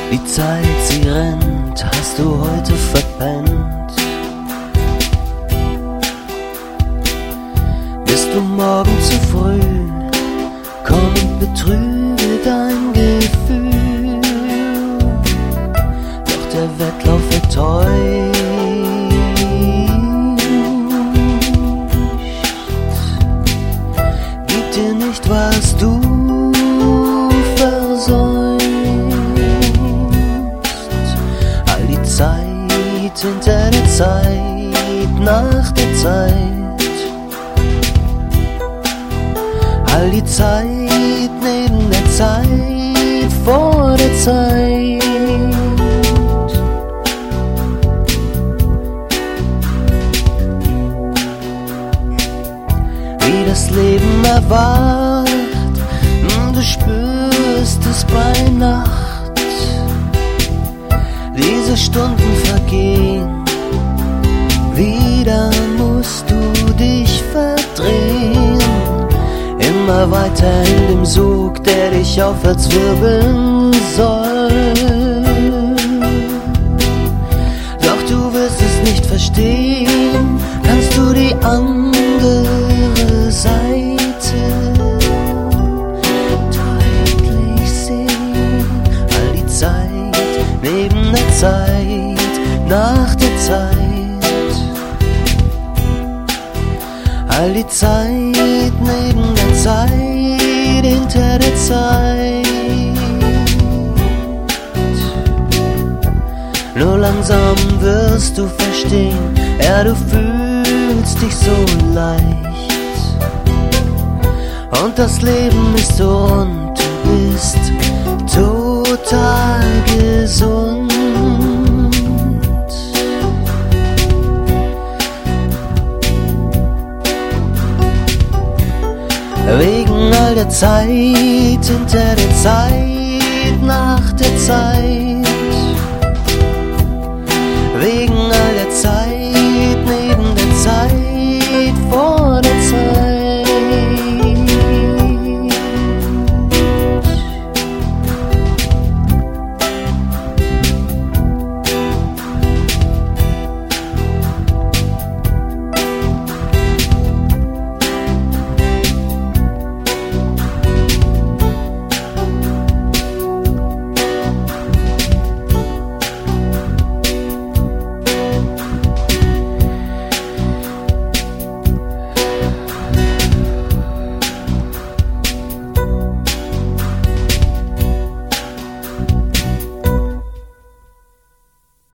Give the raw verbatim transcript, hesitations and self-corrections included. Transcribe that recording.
Die Zeit, sie rennt, hast du heute verpennt. Bist du morgen zu früh, komm und betrübe dein Gefühl. Doch der Wettlauf wird täuscht. Gib dir nicht, was du versäumst. All die Zeit hinter der Zeit, nach der Zeit. All die Zeit neben der Zeit, vor der Zeit. Wie das Leben erwacht, du spürst es bei Nacht. Diese Stunden vergehen, wieder musst du dich verdrehen. Immer weiter in dem Sog, der dich aufwärts wirbeln soll. Doch du wirst es nicht verstehen, kannst du die andere Seite deutlich sehen. All die Zeit neben der Zeit, nach der Zeit. All die Zeit neben der Zeit, hinter der Zeit. Nur langsam wirst du verstehen, ja, du fühlst dich so leicht. Und das Leben ist so rund, du bist total gesund. Wegen all der Zeit, hinter der Zeit, nach der Zeit.